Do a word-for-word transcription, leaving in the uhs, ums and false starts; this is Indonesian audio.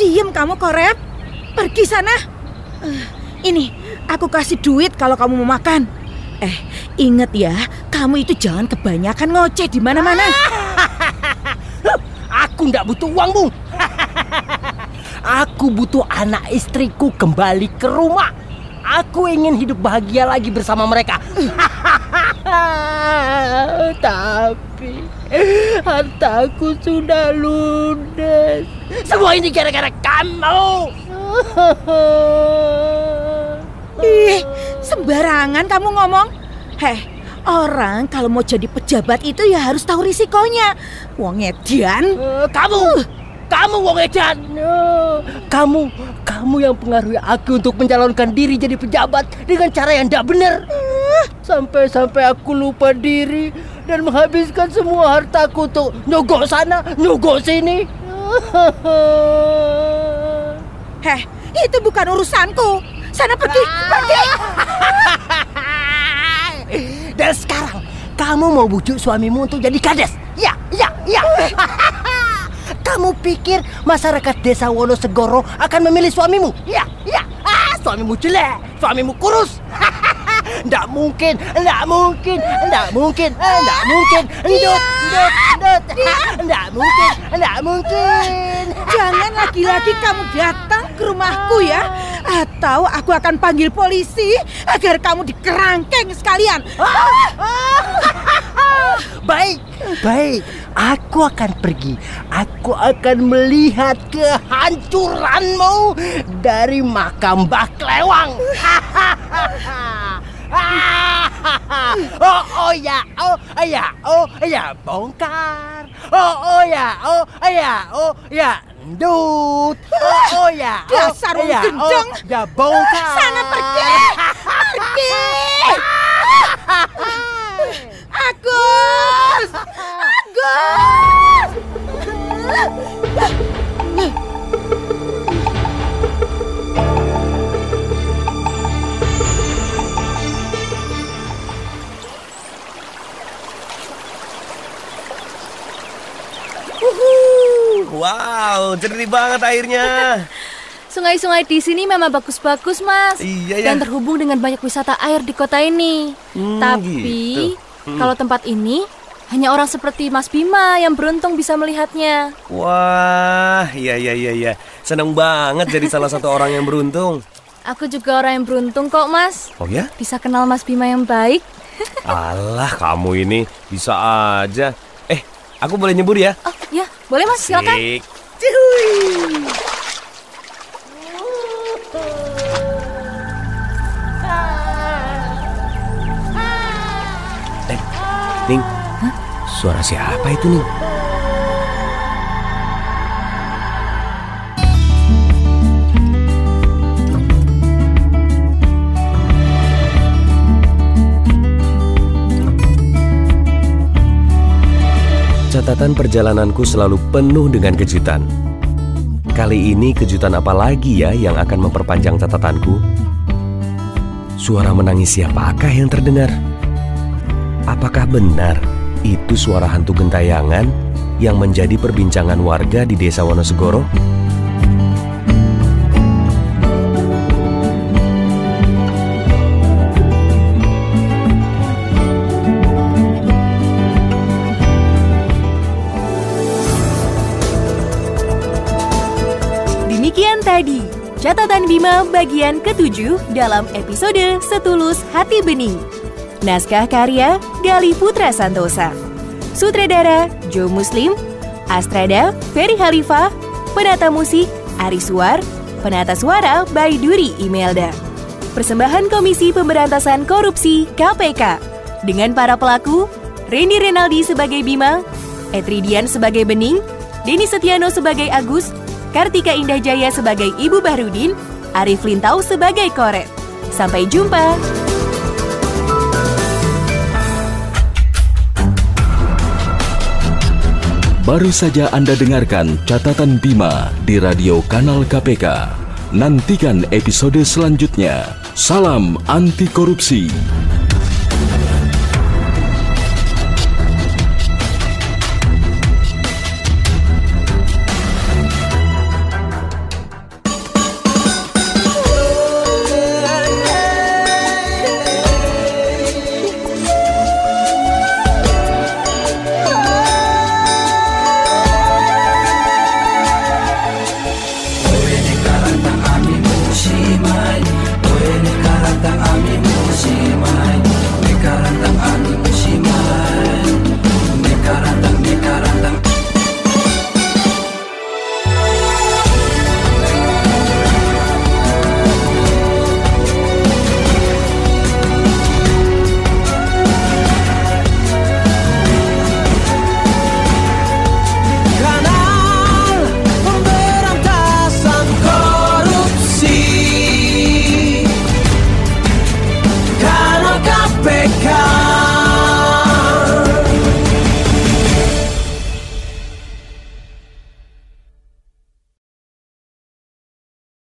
Diem kamu, Korep. Pergi sana. Uh, ini, aku kasih duit kalau kamu mau makan. Eh, inget ya, kamu itu jangan kebanyakan ngoceh di mana-mana. Aku nggak butuh uang, Bung. Aku butuh anak istriku kembali ke rumah. Aku ingin hidup bahagia lagi bersama mereka. Tapi hartaku sudah ludes. Semua ini gara-gara kamu. Ih, sembarangan kamu ngomong. Heh, orang kalau mau jadi pejabat itu ya harus tahu risikonya. Wong edan. Uh, kamu, kamu wong edan. Uh, kamu, kamu yang pengaruhi aku untuk mencalonkan diri jadi pejabat dengan cara yang tidak benar. Uh, Sampai-sampai aku lupa diri dan menghabiskan semua hartaku untuk nyogok sana, nyogok sini. Heh, itu bukan urusanku. Sana pergi, pergi. Dan sekarang kamu mau bujuk suamimu untuk jadi kades? Ya, ya, ya. Kamu pikir masyarakat desa Wonosegoro akan memilih suamimu? Ya, ya. Ah, suamimu jelek, suamimu kurus. Nggak mungkin, nggak mungkin, nggak mungkin, nggak mungkin. Ndut, ndut, ndut. Nggak mungkin, nggak mungkin. Jangan lagi-lagi kamu datang ke rumahku ya. Atau aku akan panggil polisi agar kamu dikerangkeng sekalian. Baik, baik. Aku akan pergi. Aku akan melihat kehancuranmu dari makam Mbah Klewang. Oh, oh ya, oh ya, oh ya, bongkar. Oh, oh ya, oh ya, oh ya, ndut. Oh, oh ya, oh, dasar ya, gendeng. oh, ya, bongkar. Sana pergi, pergi. Agus, Agus. Wow, jernih banget airnya. Sungai-sungai di sini memang bagus-bagus, Mas. Iya ya. Dan terhubung dengan banyak wisata air di kota ini. Hmm, Tapi gitu. hmm. kalau tempat ini hanya orang seperti Mas Bima yang beruntung bisa melihatnya. Wah, iya iya iya iya. Senang banget jadi salah satu orang yang beruntung. Aku juga orang yang beruntung kok, Mas. Oh ya? Bisa kenal Mas Bima yang baik. Alah, kamu ini bisa aja. Eh, aku boleh nyebur ya? Oh, ya. Boleh, Mas. Silakan. Sik. Cihui. Eh, Ning. Hah? Suara siapa itu, Ning? Catatan perjalananku selalu penuh dengan kejutan. Kali ini kejutan apa lagi ya yang akan memperpanjang catatanku? Suara menangis siapakah yang terdengar? Apakah benar itu suara hantu gentayangan yang menjadi perbincangan warga di desa Wonosegoro? Demikian tadi, catatan Bima bagian ketujuh dalam episode Setulus Hati Bening. Naskah karya Gali Putra Santosa. Sutradara Joe Muslim. Astrada Ferry Khalifah. Penata musik Ari Suar. Penata suara by Duri Imelda. Persembahan Komisi Pemberantasan Korupsi K P K. Dengan para pelaku Randy Renaldi sebagai Bima, Etridian sebagai Bening, Denny Setiano sebagai Agus, Kartika Indah Jaya sebagai Ibu Bahrudin, Arif Lintau sebagai Koret. Sampai jumpa. Baru saja Anda dengarkan catatan Bima di radio kanal K P K. Nantikan episode selanjutnya. Salam anti korupsi.